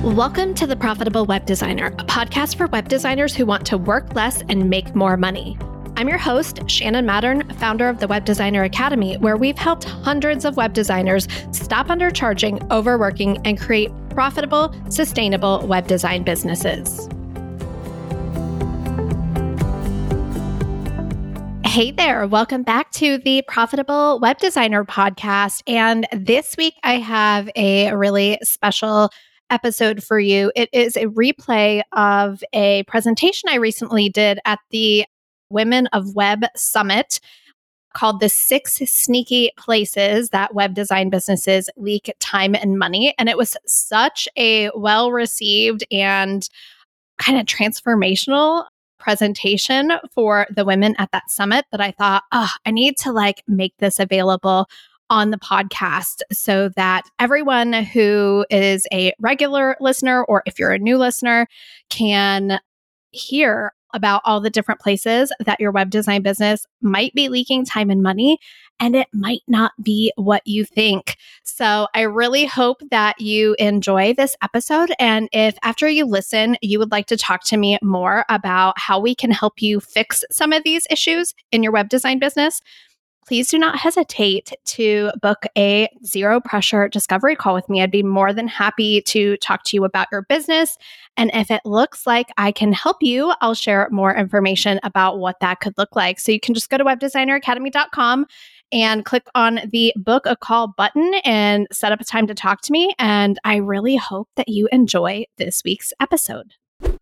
Welcome to The Profitable Web Designer, a podcast for web designers who want to work less and make more money. I'm your host, Shannon Mattern, founder of the Web Designer Academy, where we've helped hundreds of web designers stop undercharging, overworking, and create profitable, sustainable web design businesses. Hey there, welcome back to the Profitable Web Designer podcast. And this week I have a really special episode for you. It is a replay of a presentation I recently did at the Women of Web Summit called The 6 Sneaky Places That Web Design Businesses Leak Time and Money. And it was such a well-received and kind of transformational presentation for the women at that summit that I thought, I need to make this available on the podcast so that everyone who is a regular listener, or if you're a new listener, can hear about all the different places that your web design business might be leaking time and money, and it might not be what you think. So I really hope that you enjoy this episode. And if after you listen, you would like to talk to me more about how we can help you fix some of these issues in your web design business, please do not hesitate to book a zero pressure discovery call with me. I'd be more than happy to talk to you about your business. And if it looks like I can help you, I'll share more information about what that could look like. So you can just go to webdesigneracademy.com and click on the book a call button and set up a time to talk to me. And I really hope that you enjoy this week's episode.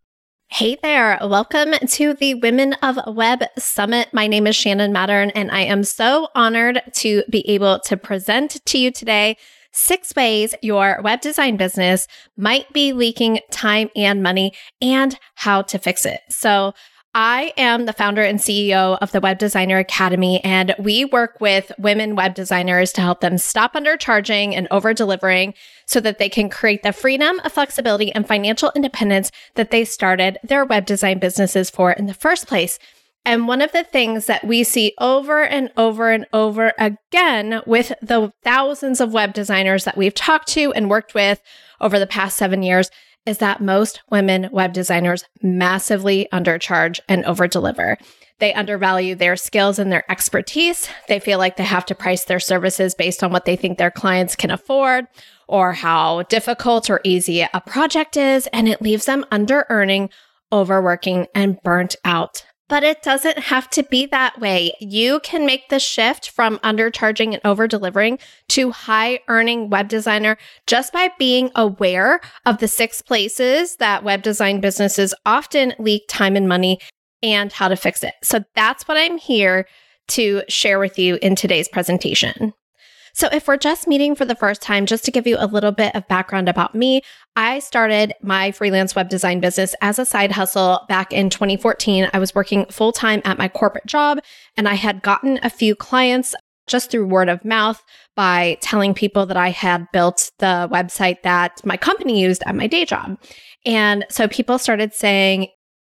Hey there, welcome to the Women of Web Summit. My name is Shannon Mattern, and I am so honored to be able to present to you today 6 ways your web design business might be leaking time and money and how to fix it. So I am the founder and CEO of the Web Designer Academy, and we work with women web designers to help them stop undercharging and over-delivering so that they can create the freedom, flexibility, and financial independence that they started their web design businesses for in the first place. And one of the things that we see over and over and over again with the thousands of web designers that we've talked to and worked with over the past 7 years is that most women web designers massively undercharge and overdeliver. They undervalue their skills and their expertise. They feel like they have to price their services based on what they think their clients can afford or how difficult or easy a project is, and it leaves them under-earning, overworking, and burnt out. But it doesn't have to be that way. You can make the shift from undercharging and over-delivering to high-earning web designer just by being aware of the 6 places that web design businesses often leak time and money and how to fix it. So that's what I'm here to share with you in today's presentation. So if we're just meeting for the first time, just to give you a little bit of background about me, I started my freelance web design business as a side hustle back in 2014. I was working full-time at my corporate job, and I had gotten a few clients just through word of mouth by telling people that I had built the website that my company used at my day job. And so people started saying,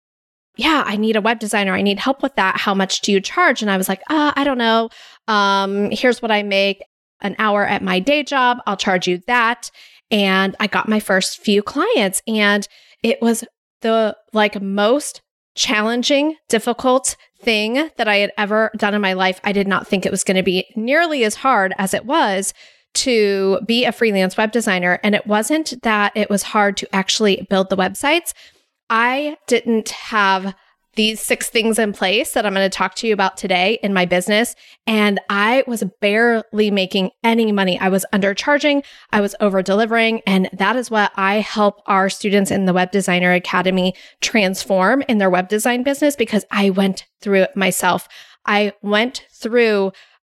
yeah, I need a web designer. I need help with that. How much do you charge? And I was like, I don't know. Here's what I make an hour at my day job. I'll charge you that. And I got my first few clients, and it was the most challenging, difficult thing that I had ever done in my life. I did not think it was going to be nearly as hard as it was to be a freelance web designer. And it wasn't that it was hard to actually build the websites. I didn't have these 6 things in place that I'm going to talk to you about today in my business. And I was barely making any money. I was undercharging, I was over-delivering. And that is what I help our students in the Web Designer Academy transform in their web design business, because I went through it myself. I went through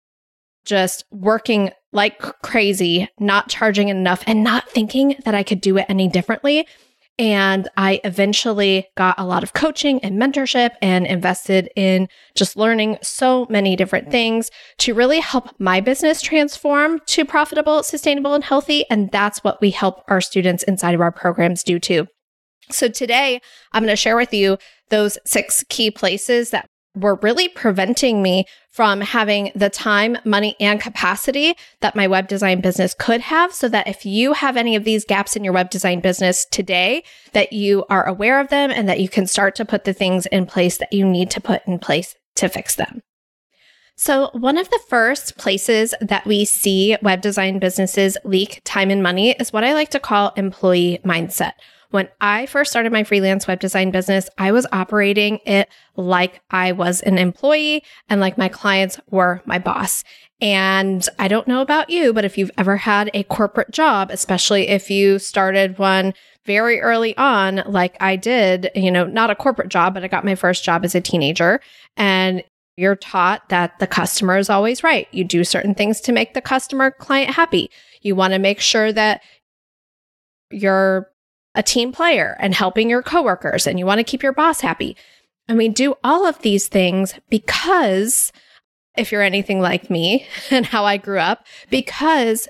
just working like crazy, not charging enough, and not thinking that I could do it any differently. And I eventually got a lot of coaching and mentorship and invested in just learning so many different things to really help my business transform to profitable, sustainable, and healthy. And that's what we help our students inside of our programs do too. So today, I'm going to share with you those 6 key places that were really preventing me from having the time, money, and capacity that my web design business could have, so that if you have any of these gaps in your web design business today, that you are aware of them and that you can start to put the things in place that you need to put in place to fix them. So one of the first places that we see web design businesses leak time and money is what I like to call employee mindset. When I first started my freelance web design business, I was operating it like I was an employee and like my clients were my boss. And I don't know about you, but if you've ever had a corporate job, especially if you started one very early on, like I did, not a corporate job, but I got my first job as a teenager, and you're taught that the customer is always right. You do certain things to make the customer client happy. You want to make sure that you're a team player and helping your coworkers, and you want to keep your boss happy. And we do all of these things because, if you're anything like me and how I grew up, because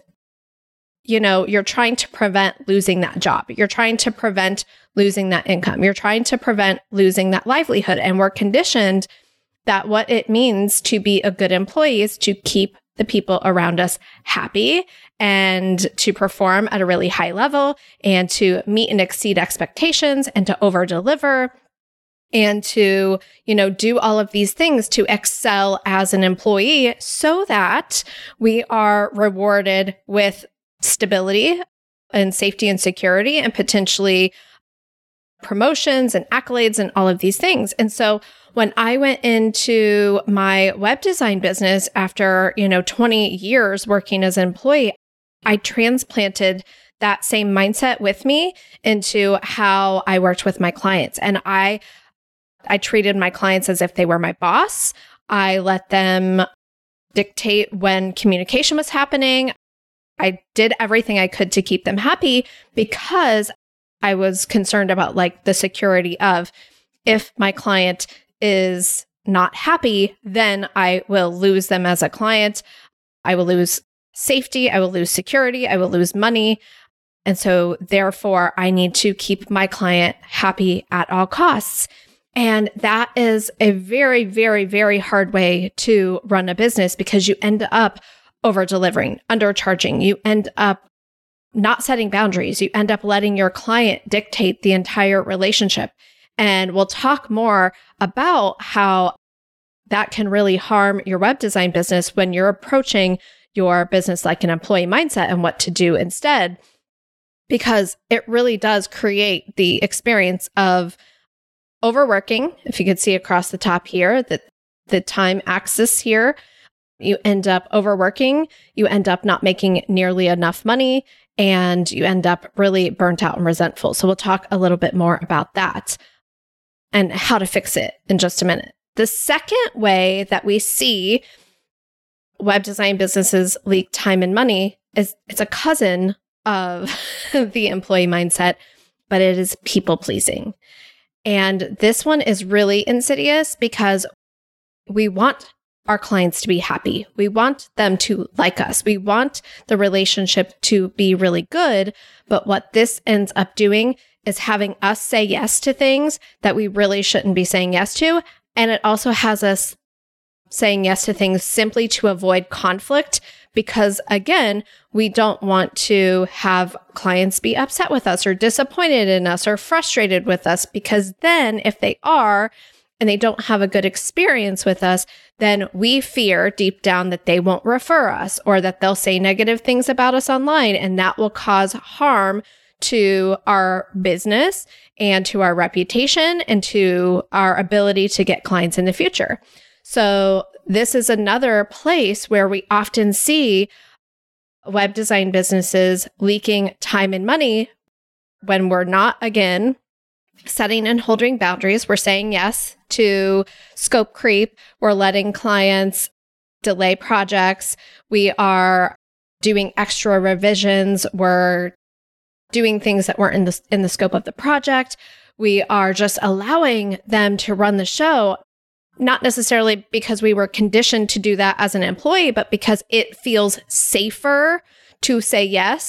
you're trying to prevent losing that job. You're trying to prevent losing that income. You're trying to prevent losing that livelihood. And we're conditioned that what it means to be a good employee is to keep the people around us happy and to perform at a really high level and to meet and exceed expectations and to over deliver and to, do all of these things to excel as an employee so that we are rewarded with stability and safety and security and potentially promotions and accolades and all of these things. And so when I went into my web design business after, 20 years working as an employee, I transplanted that same mindset with me into how I worked with my clients. And I treated my clients as if they were my boss. I let them dictate when communication was happening. I did everything I could to keep them happy because I was concerned about the security of, if my client is not happy, then I will lose them as a client. I will lose safety. I will lose security. I will lose money. And so therefore, I need to keep my client happy at all costs. And that is a very, very, very hard way to run a business because you end up over delivering, undercharging. You end up not setting boundaries. You end up letting your client dictate the entire relationship. And we'll talk more about how that can really harm your web design business when you're approaching your business like an employee mindset and what to do instead, because it really does create the experience of overworking. If you could see across the top here, that the time axis here, you end up overworking, you end up not making nearly enough money, and you end up really burnt out and resentful. So we'll talk a little bit more about that and how to fix it in just a minute. The second way that we see web design businesses leak time and money is it's a cousin of the employee mindset, but it is people pleasing. And this one is really insidious because we want our clients to be happy. We want them to like us. We want the relationship to be really good. But what this ends up doing is having us say yes to things that we really shouldn't be saying yes to. And it also has us saying yes to things simply to avoid conflict because, again, we don't want to have clients be upset with us or disappointed in us or frustrated with us, because then if they are and they don't have a good experience with us, then we fear deep down that they won't refer us or that they'll say negative things about us online, and that will cause harm to our business and to our reputation and to our ability to get clients in the future. So this is another place where we often see web design businesses leaking time and money when we're not, again, setting and holding boundaries. We're saying yes to scope creep. We're letting clients delay projects. We are doing extra revisions. We're doing things that weren't in the scope of the project. We are just allowing them to run the show, not necessarily because we were conditioned to do that as an employee, but because it feels safer to say yes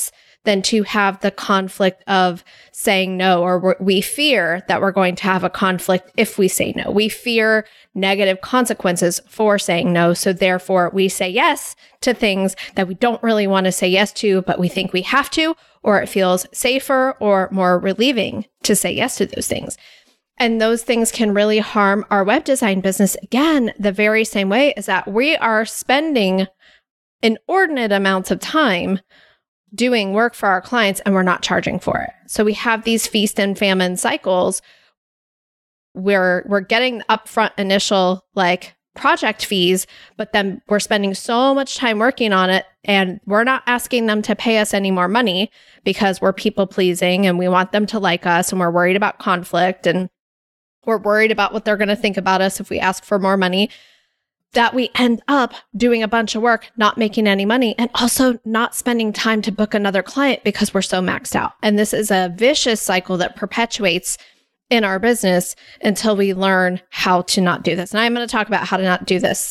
than to have the conflict of saying no, or we fear that we're going to have a conflict if we say no. We fear negative consequences for saying no. So therefore, we say yes to things that we don't really want to say yes to, but we think we have to, or it feels safer or more relieving to say yes to those things. And those things can really harm our web design business. Again, the very same way is that we are spending inordinate amounts of time doing work for our clients and we're not charging for it. So we have these feast and famine cycles where we're getting upfront initial project fees, but then we're spending so much time working on it and we're not asking them to pay us any more money because we're people pleasing and we want them to like us and we're worried about conflict and we're worried about what they're going to think about us if we ask for more money, that we end up doing a bunch of work, not making any money, and also not spending time to book another client because we're so maxed out. And this is a vicious cycle that perpetuates in our business until we learn how to not do this. And I'm going to talk about how to not do this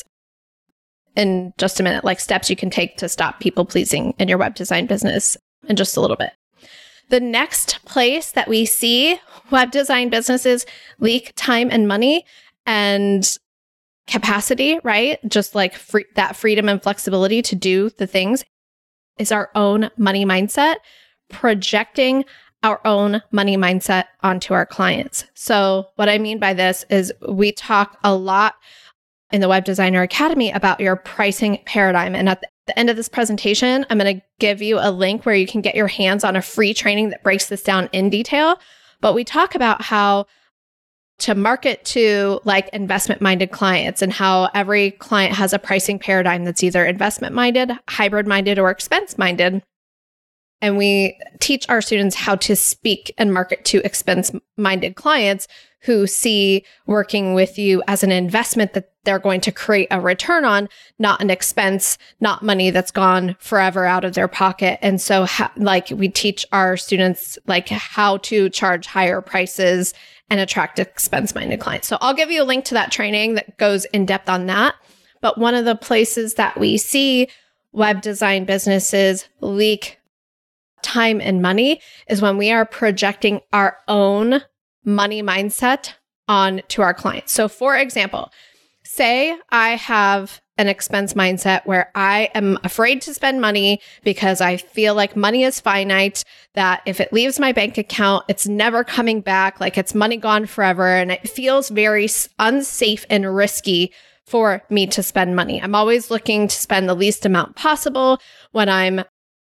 in just a minute, like steps you can take to stop people pleasing in your web design business in just a little bit. The next place that we see web design businesses leak time and money and capacity, right? Just like that freedom and flexibility to do the things is our own money mindset, projecting our own money mindset onto our clients. So what I mean by this is we talk a lot in the Web Designer Academy about your pricing paradigm. And at the end of this presentation, I'm going to give you a link where you can get your hands on a free training that breaks this down in detail. But we talk about how to market to investment-minded clients and how every client has a pricing paradigm that's either investment-minded, hybrid-minded, or expense-minded. And we teach our students how to speak and market to expense-minded clients who see working with you as an investment that they're going to create a return on, not an expense, not money that's gone forever out of their pocket. And so we teach our students how to charge higher prices and attract expense-minded clients. So I'll give you a link to that training that goes in depth on that. But one of the places that we see web design businesses leak time and money is when we are projecting our own money mindset onto our clients. So for example, say I have an expense mindset where I am afraid to spend money because I feel like money is finite, that if it leaves my bank account, it's never coming back, like it's money gone forever. And it feels very unsafe and risky for me to spend money. I'm always looking to spend the least amount possible when I'm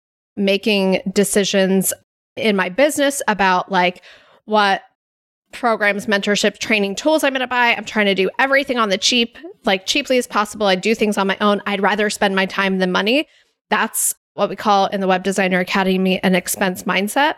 making decisions in my business about what programs, mentorship, training tools I'm going to buy. I'm trying to do everything on the cheaply as possible. I do things on my own. I'd rather spend my time than money. That's what we call in the Web Designer Academy an expense mindset.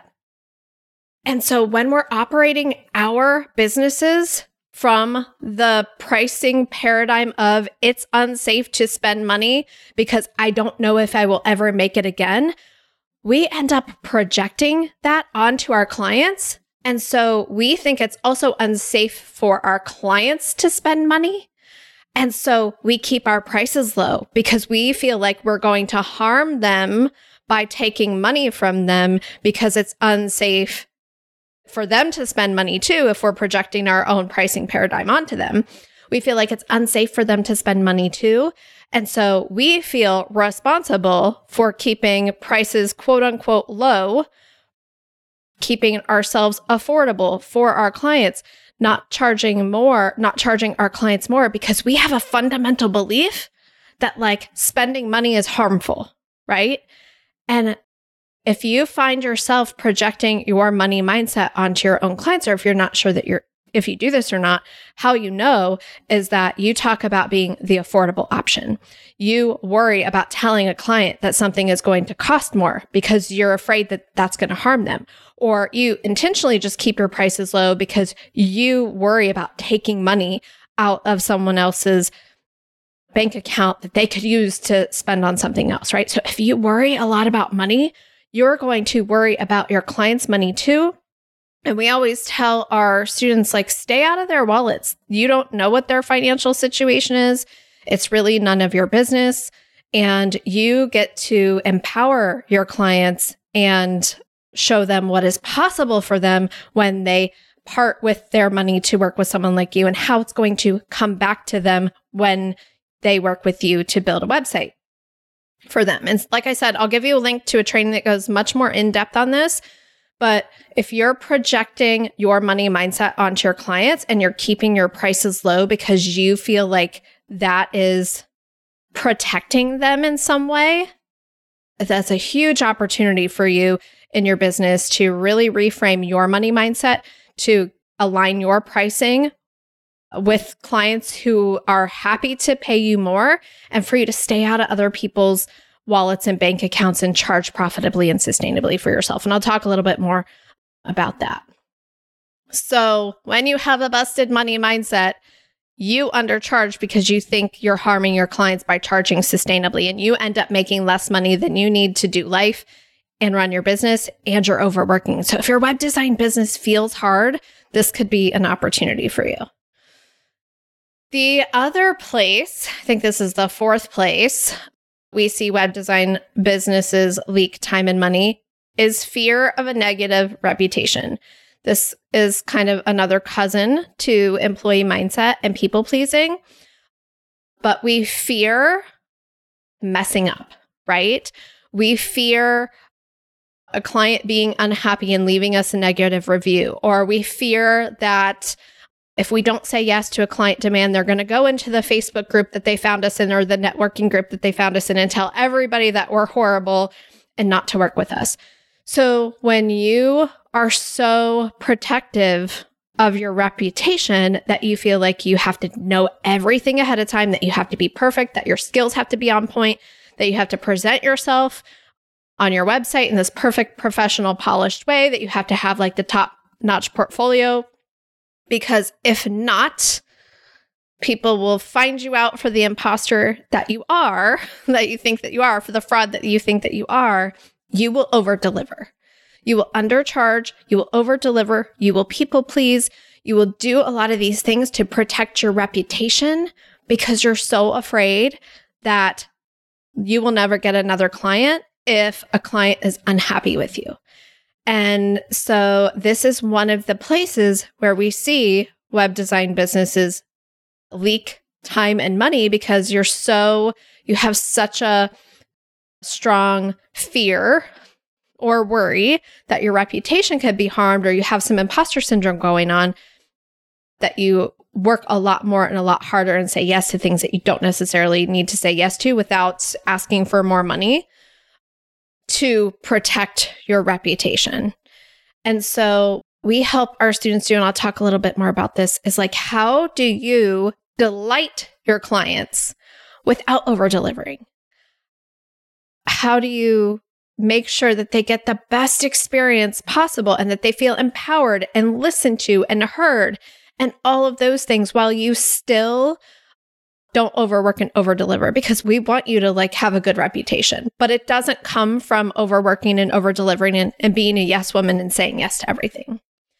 And so when we're operating our businesses from the pricing paradigm of it's unsafe to spend money because I don't know if I will ever make it again, we end up projecting that onto our clients. And so we think it's also unsafe for our clients to spend money. And so we keep our prices low because we feel like we're going to harm them by taking money from them because it's unsafe for them to spend money too if we're projecting our own pricing paradigm onto them. We feel like it's unsafe for them to spend money too. And so we feel responsible for keeping prices quote unquote low, keeping ourselves affordable for our clients, not charging our clients more because we have a fundamental belief that spending money is harmful, right? And if you find yourself projecting your money mindset onto your own clients, or if you're not sure if you do this or not, how you know is that you talk about being the affordable option. You worry about telling a client that something is going to cost more because you're afraid that that's going to harm them. Or you intentionally just keep your prices low because you worry about taking money out of someone else's bank account that they could use to spend on something else, right? So if you worry a lot about money, you're going to worry about your clients' money too. And we always tell our students, stay out of their wallets. You don't know what their financial situation is. It's really none of your business. and you get to empower your clients and show them what is possible for them when they part with their money to work with someone like you, and how it's going to come back to them when they work with you to build a website for them. And like I said, I'll give you a link to a training that goes much more in depth on this. But if you're projecting your money mindset onto your clients and you're keeping your prices low because you feel like that is protecting them in some way, that's a huge opportunity for you in your business to really reframe your money mindset, to align your pricing with clients who are happy to pay you more, and for you to stay out of other people's wallets and bank accounts and charge profitably and sustainably for yourself. And I'll talk a little bit more about that. So when you have a busted money mindset, you undercharge because you think you're harming your clients by charging sustainably, and you end up making less money than you need to do life and run your business, and you're overworking. So if your web design business feels hard, this could be an opportunity for you. The other place, I think this is the fourth place, we see web design businesses leak time and money, is fear of a negative reputation. This is kind of another cousin to employee mindset and people pleasing, but we fear messing up, right? We fear a client being unhappy and leaving us a negative review, or we fear that if we don't say yes to a client demand, they're going to go into the Facebook group that they found us in, or the networking group that they found us in, and tell everybody that we're horrible and not to work with us. So when you are so protective of your reputation that you feel like you have to know everything ahead of time, that you have to be perfect, that your skills have to be on point, that you have to present yourself on your website in this perfect, professional, polished way, that you have to have like the top-notch portfolio, because if not, people will find you out for the imposter that you are, that you think that you are, for the fraud that you think that you are. You will over-deliver. You will undercharge. You will over-deliver. You will people please. You will do a lot of these things to protect your reputation because you're so afraid that you will never get another client if a client is unhappy with you. And so this is one of the places where we see web design businesses leak time and money because you have such a strong fear or worry that your reputation could be harmed, or you have some imposter syndrome going on, that you work a lot more and a lot harder and say yes to things that you don't necessarily need to say yes to without asking for more money to protect your reputation. And so we help our students do, and I'll talk a little bit more about this, is like, how do you delight your clients without over-delivering? How do you make sure that they get the best experience possible and that they feel empowered and listened to and heard and all of those things while you still don't overwork and over-deliver? Because we want you to like have a good reputation, but it doesn't come from overworking and over-delivering and being a yes woman and saying yes to everything.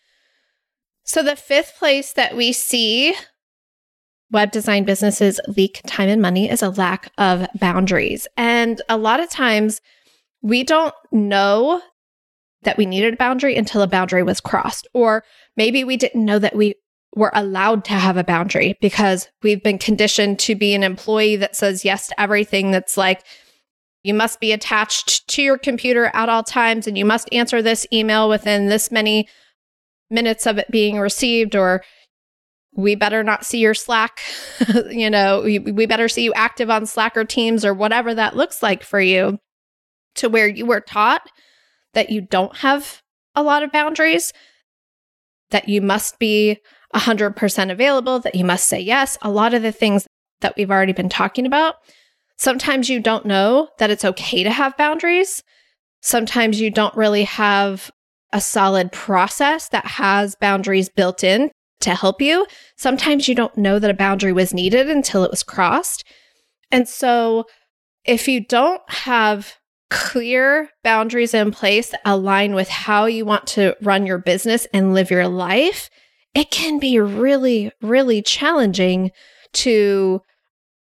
So the fifth place that we see web design businesses leak time and money is a lack of boundaries. And a lot of times we don't know that we needed a boundary until a boundary was crossed. Or maybe we didn't know that we were allowed to have a boundary because we've been conditioned to be an employee that says yes to everything. That's like, you must be attached to your computer at all times, and you must answer this email within this many minutes of it being received, or we better not see your Slack, we better see you active on Slack or Teams or whatever that looks like for you, to where you were taught that you don't have a lot of boundaries, that you must be 100% available, that you must say yes. A lot of the things that we've already been talking about. Sometimes you don't know that it's okay to have boundaries. Sometimes you don't really have a solid process that has boundaries built in to help you. Sometimes you don't know that a boundary was needed until it was crossed. And so if you don't have clear boundaries in place that align with how you want to run your business and live your life, it can be really, really challenging to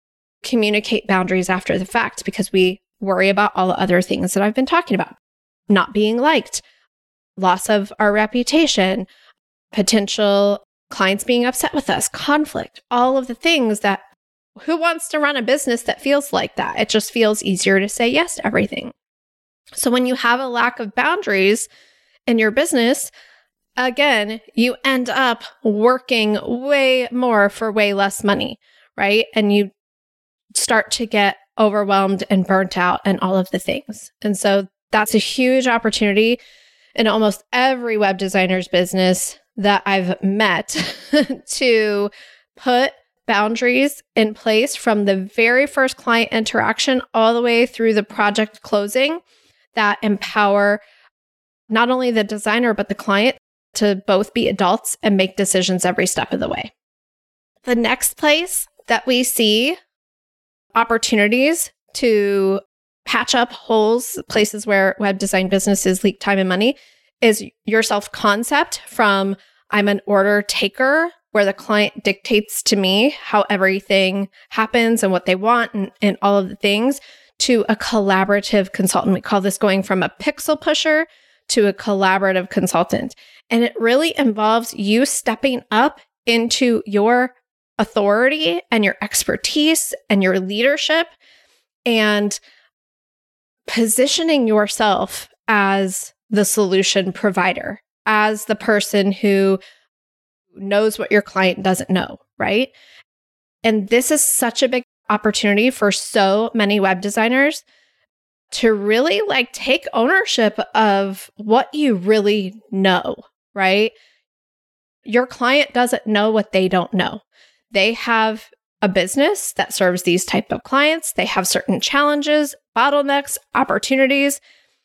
communicate boundaries after the fact because we worry about all the other things that I've been talking about. Not being liked, loss of our reputation, potential clients being upset with us, conflict, all of the things that who wants to run a business that feels like that? It just feels easier to say yes to everything. So when you have a lack of boundaries in your business, again, you end up working way more for way less money, right? And you start to get overwhelmed and burnt out and all of the things. And so that's a huge opportunity in almost every web designer's business that I've met to put boundaries in place from the very first client interaction all the way through the project closing that empower not only the designer, but the client to both be adults and make decisions every step of the way. The next place that we see opportunities to patch up holes, places where web design businesses leak time and money, is your self-concept from I'm an order taker, where the client dictates to me how everything happens and what they want and all of the things, to a collaborative consultant. We call this going from a pixel pusher to a collaborative consultant. And it really involves you stepping up into your authority and your expertise and your leadership and positioning yourself as the solution provider, as the person who knows what your client doesn't know, right? And this is such a big opportunity for so many web designers to really take ownership of what you really know, right? Your client doesn't know what they don't know. They have a business that serves these type of clients. They have certain challenges, bottlenecks, opportunities.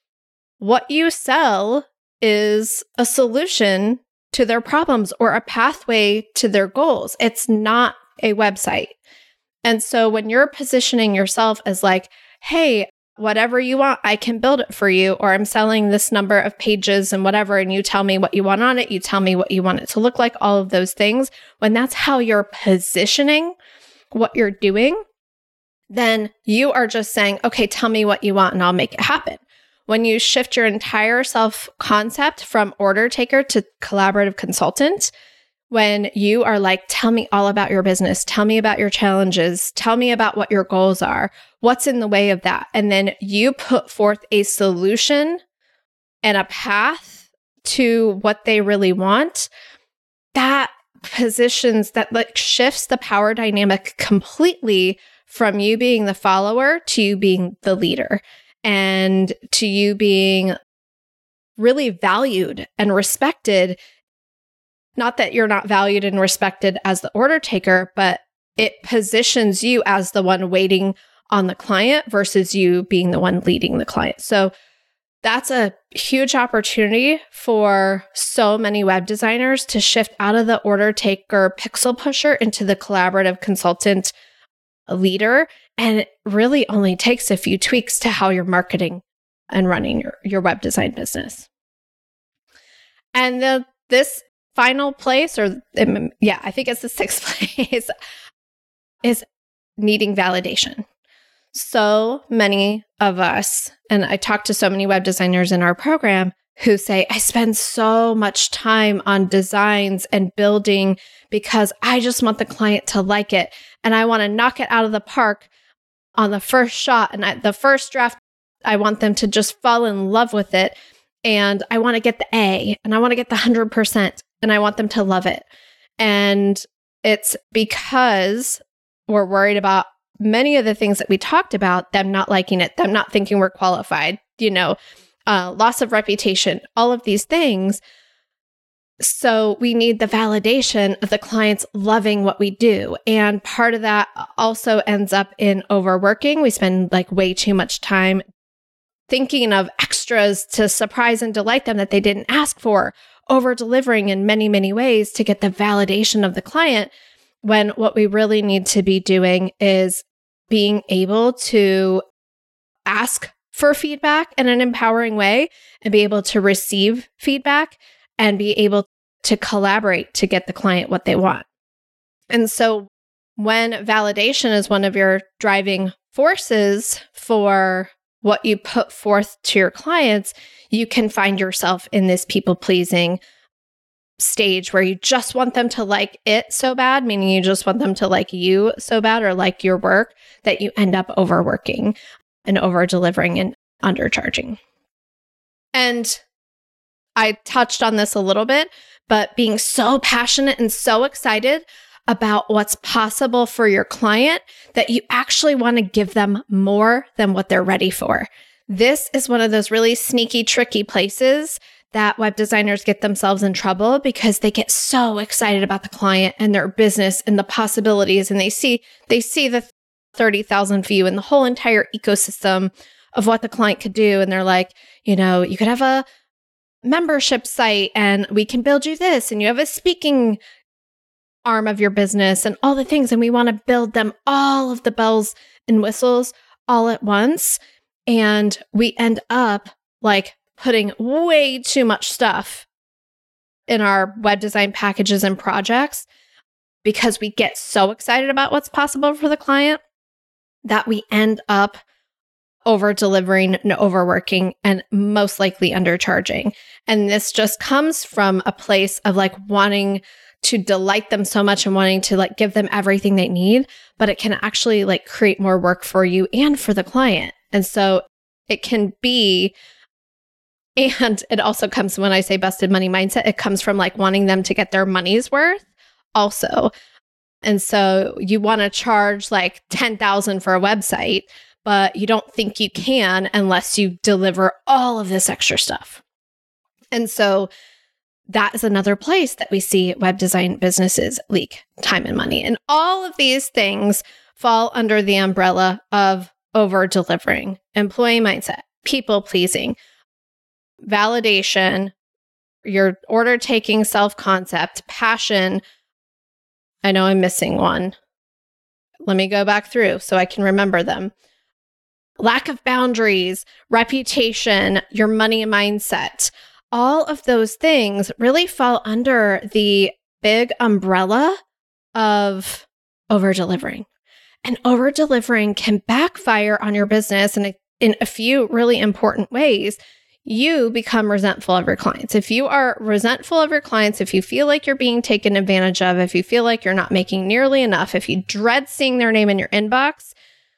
What you sell is a solution to their problems or a pathway to their goals. It's not a website. And so when you're positioning yourself as hey, whatever you want, I can build it for you, or I'm selling this number of pages and whatever, and you tell me what you want on it, you tell me what you want it to look like, all of those things, when that's how you're positioning what you're doing, then you are just saying, okay, tell me what you want and I'll make it happen. When you shift your entire self-concept from order taker to collaborative consultant, when you are tell me all about your business, tell me about your challenges, tell me about what your goals are, what's in the way of that, and then you put forth a solution and a path to what they really want, that positions, that shifts the power dynamic completely from you being the follower to you being the leader. And to you being really valued and respected. Not that you're not valued and respected as the order taker, but it positions you as the one waiting on the client versus you being the one leading the client. So that's a huge opportunity for so many web designers to shift out of the order taker pixel pusher into the collaborative consultant leader. And it really only takes a few tweaks to how you're marketing and running your web design business. And this final place, I think it's the sixth place, is needing validation. So many of us, and I talk to so many web designers in our program who say, I spend so much time on designs and building because I just want the client to like it. And I want to knock it out of the park on the first shot. And the first draft, I want them to just fall in love with it. And I want to get the A, and I want to get the 100%, and I want them to love it. And it's because we're worried about many of the things that we talked about, them not liking it, them not thinking we're qualified, loss of reputation, all of these things. So we need the validation of the clients loving what we do. And part of that also ends up in overworking. We spend way too much time thinking of extras to surprise and delight them that they didn't ask for, over delivering in many, many ways to get the validation of the client, when what we really need to be doing is being able to ask for feedback in an empowering way and be able to receive feedback and be able to collaborate to get the client what they want. And so when validation is one of your driving forces for what you put forth to your clients, you can find yourself in this people-pleasing stage where you just want them to like it so bad, meaning you just want them to like you so bad or like your work, that you end up overworking and over-delivering and undercharging. And I touched on this a little bit, but being so passionate and so excited about what's possible for your client that you actually want to give them more than what they're ready for. This is one of those really sneaky, tricky places that web designers get themselves in trouble because they get so excited about the client and their business and the possibilities, and they see the 30,000 view and the whole entire ecosystem of what the client could do. And they're like, you could have a membership site and we can build you this, and you have a speaking arm of your business and all the things. And we want to build them all of the bells and whistles all at once. And we end up like putting way too much stuff in our web design packages and projects because we get so excited about what's possible for the client that we end up over-delivering and overworking and most likely undercharging. And this just comes from a place of like wanting to delight them so much and wanting to like give them everything they need, but it can actually like create more work for you and for the client. And so it can be, and it also comes, when I say busted money mindset, it comes from like wanting them to get their money's worth also. And so you want to charge like $10,000 for a website, but you don't think you can unless you deliver all of this extra stuff. And so that is another place that we see web design businesses leak time and money. And all of these things fall under the umbrella of over-delivering, employee mindset, people-pleasing, validation, your order-taking self-concept, passion. I know I'm missing one. Let me go back through so I can remember them. Lack of boundaries, reputation, your money mindset. All of those things really fall under the big umbrella of over-delivering. And over-delivering can backfire on your business in a few really important ways. You become resentful of your clients. If you are resentful of your clients, if you feel like you're being taken advantage of, if you feel like you're not making nearly enough, if you dread seeing their name in your inbox,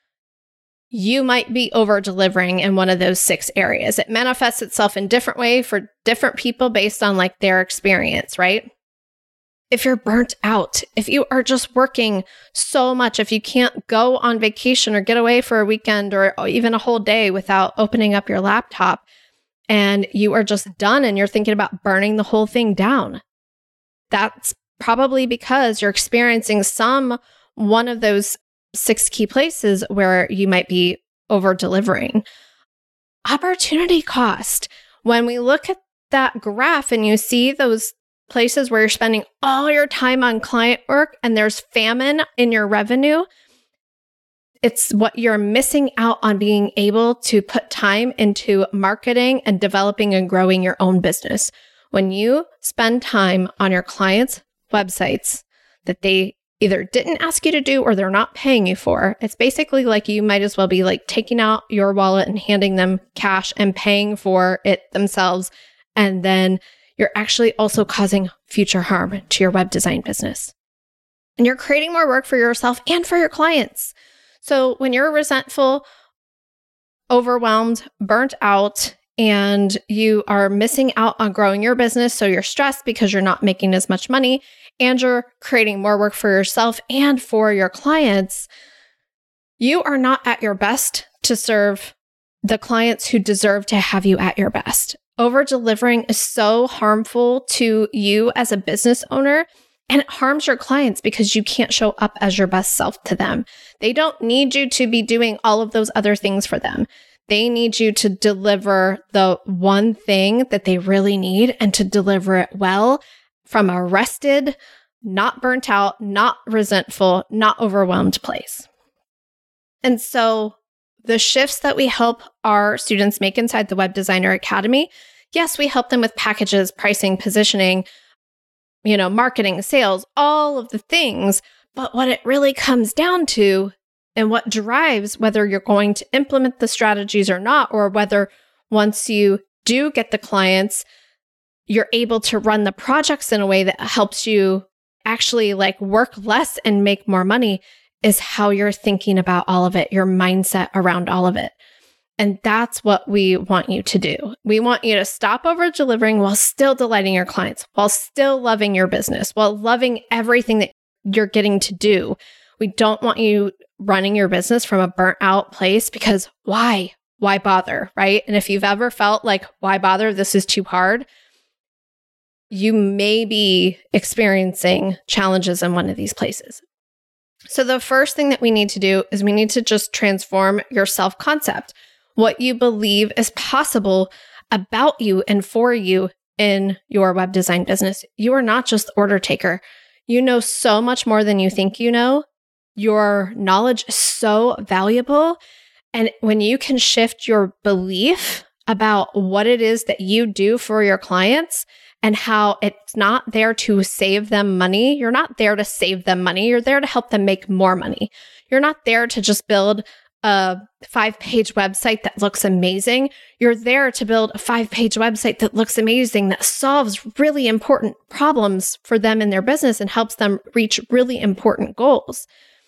you might be over-delivering in one of those 6 areas. It manifests itself in different way for different people based on like their experience, right? If you're burnt out, if you are just working so much, if you can't go on vacation or get away for a weekend or even a whole day without opening up your laptop, and you are just done and you're thinking about burning the whole thing down, that's probably because you're experiencing one of those 6 key places where you might be over-delivering. Opportunity cost. When we look at that graph and you see those places where you're spending all your time on client work and there's famine in your revenue, it's what you're missing out on being able to put time into marketing and developing and growing your own business. When you spend time on your clients' websites that they either didn't ask you to do or they're not paying you for, it's basically like you might as well be like taking out your wallet and handing them cash and paying for it themselves. And then you're actually also causing future harm to your web design business. And you're creating more work for yourself and for your clients. So when you're resentful, overwhelmed, burnt out, and you are missing out on growing your business, so you're stressed because you're not making as much money, and you're creating more work for yourself and for your clients, you are not at your best to serve the clients who deserve to have you at your best. Over-delivering is so harmful to you as a business owner, and it harms your clients because you can't show up as your best self to them. They don't need you to be doing all of those other things for them. They need you to deliver the one thing that they really need and to deliver it well from a rested, not burnt out, not resentful, not overwhelmed place. And so the shifts that we help our students make inside the Web Designer Academy, yes, we help them with packages, pricing, positioning, marketing, sales, all of the things, But what it really comes down to, and what drives whether you're going to implement the strategies or not, or whether once you do get the clients, you're able to run the projects in a way that helps you actually like work less and make more money, is how you're thinking about all of it, your mindset around all of it. And that's what we want you to do. We want you to stop over delivering while still delighting your clients, while still loving your business, while loving everything that you're getting to do. We don't want you running your business from a burnt out place, because why? Why bother, right? And if you've ever felt like, why bother? This is too hard. You may be experiencing challenges in one of these places. So the first thing that we need to do is we need to just transform your self-concept, what you believe is possible about you and for you in your web design business. You are not just the order taker. You know so much more than you think you know. Your knowledge is so valuable. And when you can shift your belief about what it is that you do for your clients and how it's not there to save them money, you're not there to save them money. You're there to help them make more money. You're not there to just build a 5-page website that looks amazing. You're there to build a 5-page website that looks amazing, that solves really important problems for them in their business and helps them reach really important goals.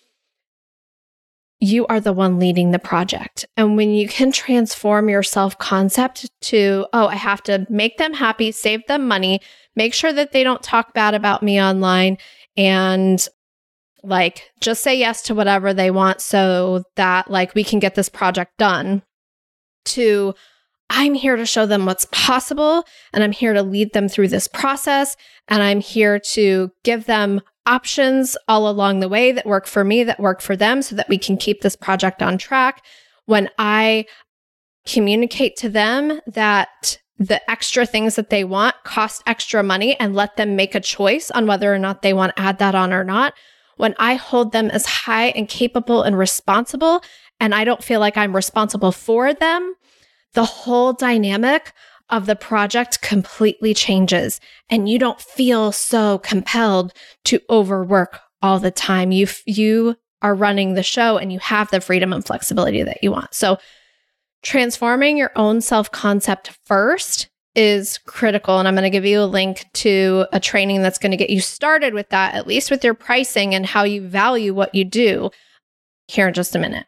You are the one leading the project. And when you can transform your self-concept to, oh, I have to make them happy, save them money, make sure that they don't talk bad about me online, and like just say yes to whatever they want so that like we can get this project done, to I'm here to show them what's possible, and I'm here to lead them through this process, and I'm here to give them options all along the way that work for me, that work for them, so that we can keep this project on track. When I communicate to them that the extra things that they want cost extra money and let them make a choice on whether or not they want to add that on or not, when I hold them as high and capable and responsible, and I don't feel like I'm responsible for them, the whole dynamic of the project completely changes, and you don't feel so compelled to overwork all the time. You are running the show, and you have the freedom and flexibility that you want. So transforming your own self-concept first is critical. And I'm going to give you a link to a training that's going to get you started with that, at least with your pricing and how you value what you do, here in just a minute.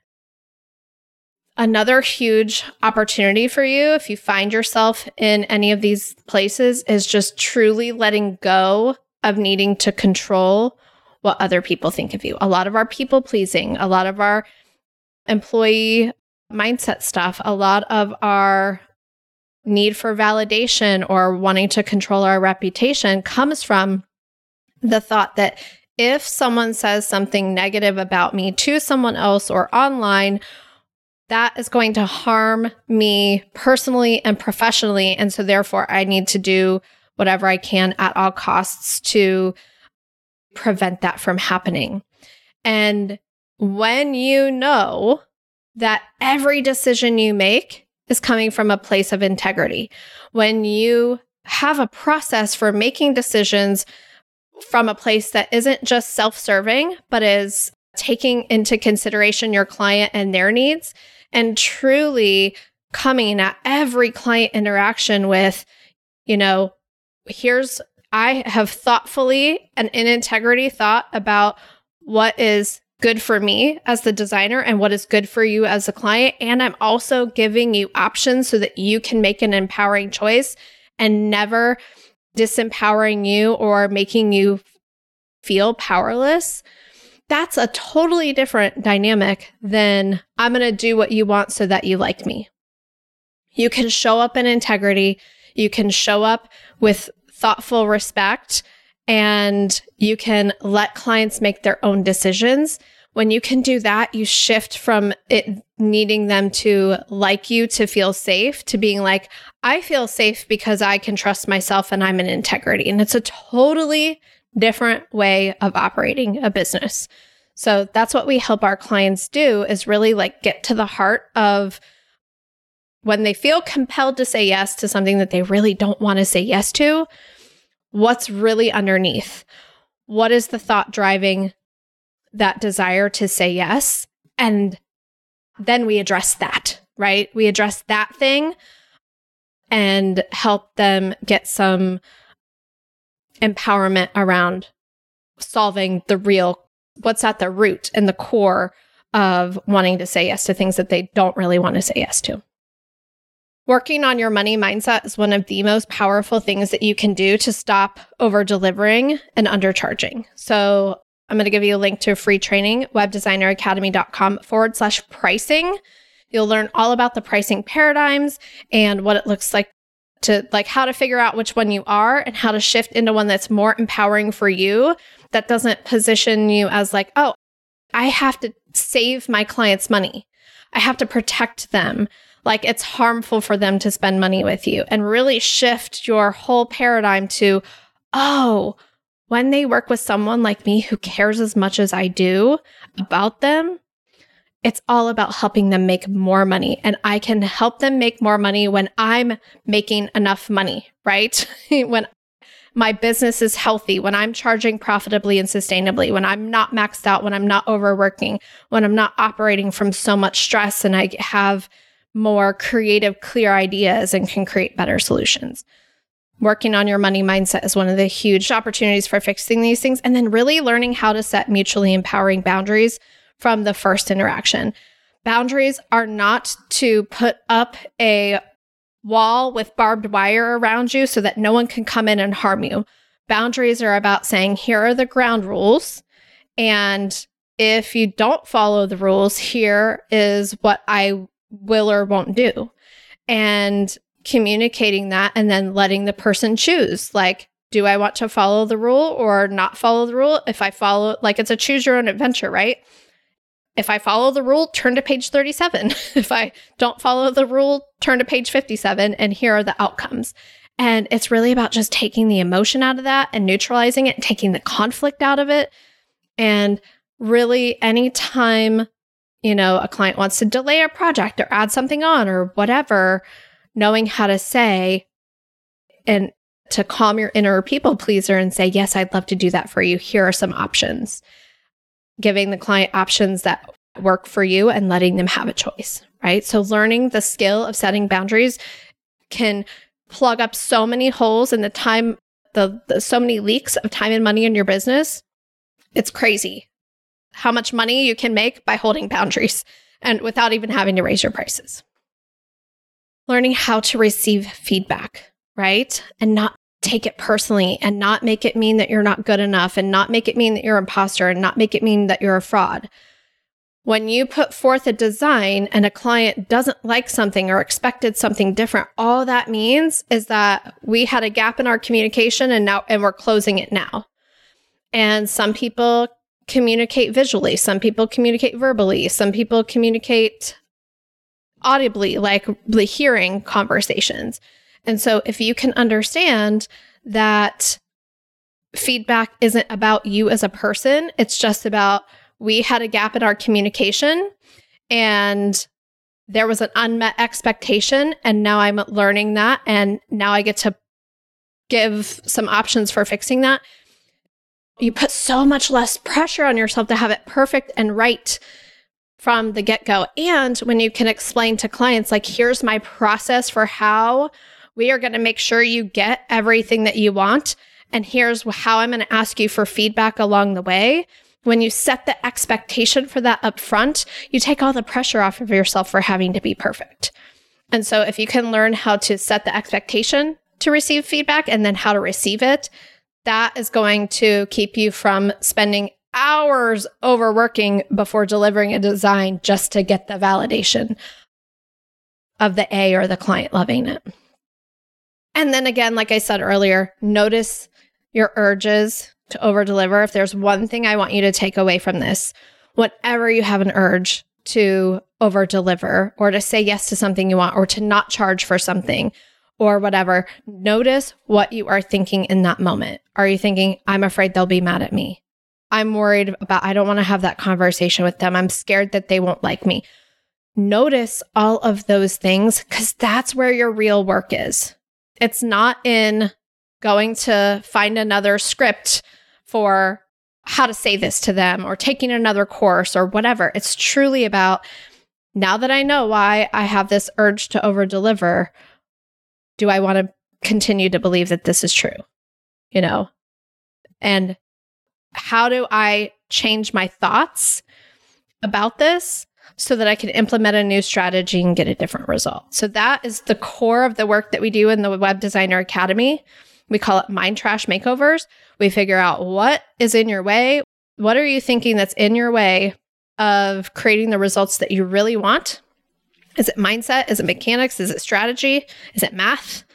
Another huge opportunity for you, if you find yourself in any of these places, is just truly letting go of needing to control what other people think of you. A lot of our people pleasing, a lot of our employee mindset stuff, a lot of our need for validation or wanting to control our reputation comes from the thought that if someone says something negative about me to someone else or online, that is going to harm me personally and professionally. And so therefore, I need to do whatever I can at all costs to prevent that from happening. And when you know that every decision you make is coming from a place of integrity, when you have a process for making decisions from a place that isn't just self-serving, but is taking into consideration your client and their needs, and truly coming at every client interaction with, I have thoughtfully and in integrity thought about what is good for me as the designer and what is good for you as a client. And I'm also giving you options so that you can make an empowering choice, and never disempowering you or making you feel powerless. That's a totally different dynamic than I'm going to do what you want so that you like me. You can show up in integrity. You can show up with thoughtful respect, and you can let clients make their own decisions. When you can do that, you shift from it needing them to like you to feel safe to being like, I feel safe because I can trust myself and I'm in integrity. And it's a totally different way of operating a business. So that's what we help our clients do, is really like get to the heart of when they feel compelled to say yes to something that they really don't want to say yes to, what's really underneath? What is the thought driving that desire to say yes. And then we address that, right? We address that thing and help them get some empowerment around solving what's at the root and the core of wanting to say yes to things that they don't really want to say yes to. Working on your money mindset is one of the most powerful things that you can do to stop over-delivering and undercharging. So I'm going to give you a link to a free training, webdesigneracademy.com/pricing. You'll learn all about the pricing paradigms and what it looks like how to figure out which one you are and how to shift into one that's more empowering for you, that doesn't position you as like, oh, I have to save my clients money. I have to protect them. Like it's harmful for them to spend money with you, and really shift your whole paradigm to, oh, when they work with someone like me who cares as much as I do about them, it's all about helping them make more money. And I can help them make more money when I'm making enough money, right? When my business is healthy, when I'm charging profitably and sustainably, when I'm not maxed out, when I'm not overworking, when I'm not operating from so much stress, and I have more creative, clear ideas and can create better solutions. Working on your money mindset is one of the huge opportunities for fixing these things. And then really learning how to set mutually empowering boundaries from the first interaction. Boundaries are not to put up a wall with barbed wire around you so that no one can come in and harm you. Boundaries are about saying, here are the ground rules. And if you don't follow the rules, here is what I will or won't do. And communicating that, and then letting the person choose. Like, do I want to follow the rule or not follow the rule? If I follow, like it's a choose your own adventure, right? If I follow the rule, turn to page 37. If I don't follow the rule, turn to page 57, and here are the outcomes. And it's really about just taking the emotion out of that and neutralizing it, and taking the conflict out of it. And really, anytime, a client wants to delay a project or add something on or whatever, knowing how to say and to calm your inner people pleaser and say, yes, I'd love to do that for you. Here are some options. Giving the client options that work for you and letting them have a choice, right? So learning the skill of setting boundaries can plug up so many holes in the time, so many leaks of time and money in your business. It's crazy how much money you can make by holding boundaries and without even having to raise your prices. Learning how to receive feedback, right? And not take it personally, and not make it mean that you're not good enough, and not make it mean that you're an imposter, and not make it mean that you're a fraud. When you put forth a design and a client doesn't like something or expected something different, all that means is that we had a gap in our communication, and we're closing it now. And some people communicate visually, some people communicate verbally, some people communicate audibly, like hearing conversations. And so if you can understand that feedback isn't about you as a person, it's just about, we had a gap in our communication and there was an unmet expectation, and now I'm learning that, and now I get to give some options for fixing that. You put so much less pressure on yourself to have it perfect and right from the get-go. And when you can explain to clients, like, here's my process for how we are going to make sure you get everything that you want, and here's how I'm going to ask you for feedback along the way. When you set the expectation for that up front, you take all the pressure off of yourself for having to be perfect. And so if you can learn how to set the expectation to receive feedback and then how to receive it, that is going to keep you from spending hours overworking before delivering a design just to get the validation of the A or the client loving it. And then again, like I said earlier, notice your urges to over-deliver. If there's one thing I want you to take away from this, whenever you have an urge to over-deliver or to say yes to something you want or to not charge for something or whatever, notice what you are thinking in that moment. Are you thinking, I'm afraid they'll be mad at me? I'm worried about, I don't want to have that conversation with them. I'm scared that they won't like me. Notice all of those things, because that's where your real work is. It's not in going to find another script for how to say this to them or taking another course or whatever. It's truly about, now that I know why I have this urge to over deliver, do I want to continue to believe that this is true? And how do I change my thoughts about this so that I can implement a new strategy and get a different result? So that is the core of the work that we do in the Web Designer Academy. We call it Mind Trash Makeovers. We figure out what is in your way. What are you thinking that's in your way of creating the results that you really want? Is it mindset? Is it mechanics? Is it strategy? Is it math?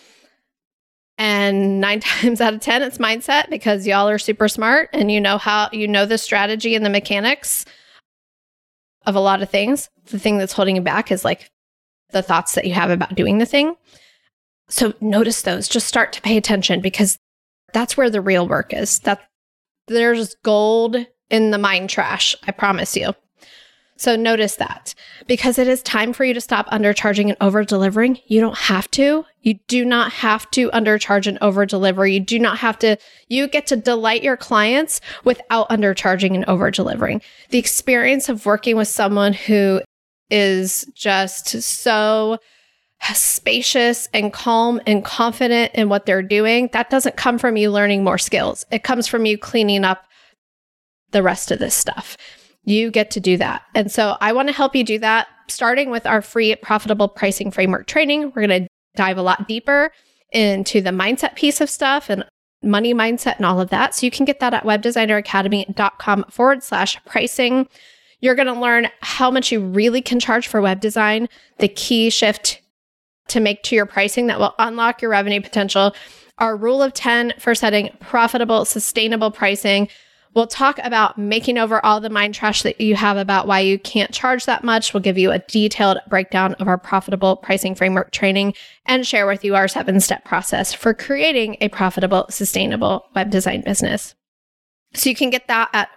And 9 times out of 10, it's mindset, because y'all are super smart and you know the strategy and the mechanics of a lot of things. The thing that's holding you back is like the thoughts that you have about doing the thing. So notice those. Just start to pay attention, because that's where the real work is. There's gold in the mind trash, I promise you. So notice that, because it is time for you to stop undercharging and over-delivering. You don't have to. You do not have to undercharge and over-deliver. You do not have to. You get to delight your clients without undercharging and over-delivering. The experience of working with someone who is just so spacious and calm and confident in what they're doing, that doesn't come from you learning more skills. It comes from you cleaning up the rest of this stuff. You get to do that. And so I want to help you do that, starting with our free Profitable Pricing Framework training. We're going to dive a lot deeper into the mindset piece of stuff and money mindset and all of that. So you can get that at webdesigneracademy.com/pricing. You're going to learn how much you really can charge for web design, the key shift to make to your pricing that will unlock your revenue potential, our rule of 10 for setting profitable, sustainable pricing. We'll talk about making over all the mind trash that you have about why you can't charge that much. We'll give you a detailed breakdown of our Profitable Pricing Framework training and share with you our 7-step process for creating a profitable, sustainable web design business. So you can get that at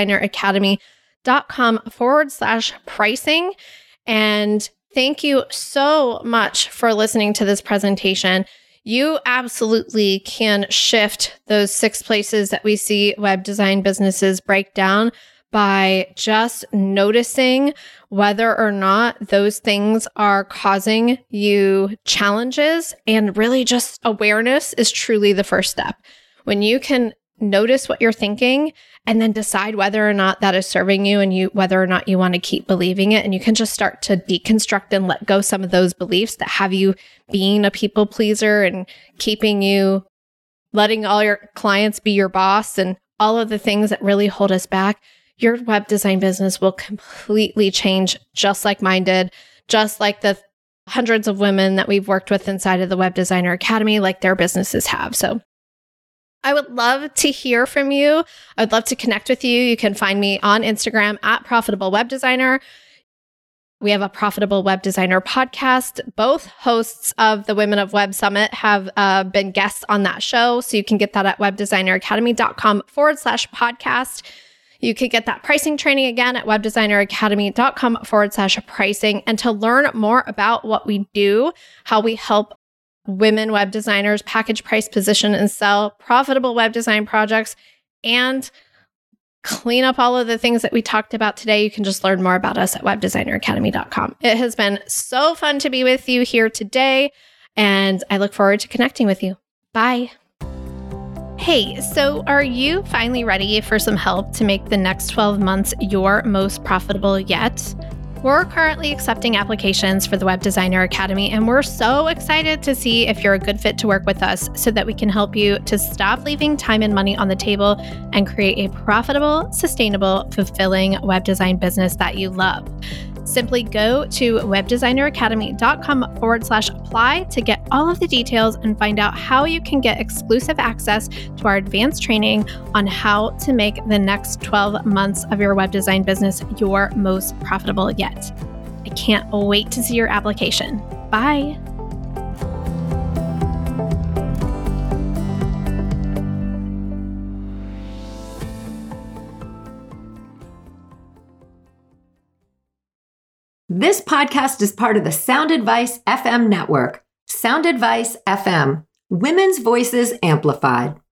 webdesigneracademy.com/pricing. And thank you so much for listening to this presentation. You absolutely can shift those 6 places that we see web design businesses break down by just noticing whether or not those things are causing you challenges. And really just awareness is truly the first step. When you can notice what you're thinking and then decide whether or not that is serving you and whether or not you want to keep believing it. And you can just start to deconstruct and let go some of those beliefs that have you being a people pleaser and keeping you letting all your clients be your boss and all of the things that really hold us back. Your web design business will completely change, just like mine did, just like the hundreds of women that we've worked with inside of the Web Designer Academy, like their businesses have. So I would love to hear from you. I'd love to connect with you. You can find me on Instagram at Profitable Web Designer. We have a Profitable Web Designer podcast. Both hosts of the Women of Web Summit have been guests on that show. So you can get that at webdesigneracademy.com/podcast. You can get that pricing training again at webdesigneracademy.com/pricing. And to learn more about what we do, how we help women web designers package, price, position, and sell profitable web design projects, and clean up all of the things that we talked about today, you can just learn more about us at webdesigneracademy.com. It has been so fun to be with you here today, and I look forward to connecting with you. Bye. Hey, so are you finally ready for some help to make the next 12 months your most profitable yet? We're currently accepting applications for the Web Designer Academy, and we're so excited to see if you're a good fit to work with us so that we can help you to stop leaving time and money on the table and create a profitable, sustainable, fulfilling web design business that you love. Simply go to webdesigneracademy.com/apply to get all of the details and find out how you can get exclusive access to our advanced training on how to make the next 12 months of your web design business your most profitable yet. I can't wait to see your application. Bye. This podcast is part of the Sound Advice FM network. Sound Advice FM, women's voices amplified.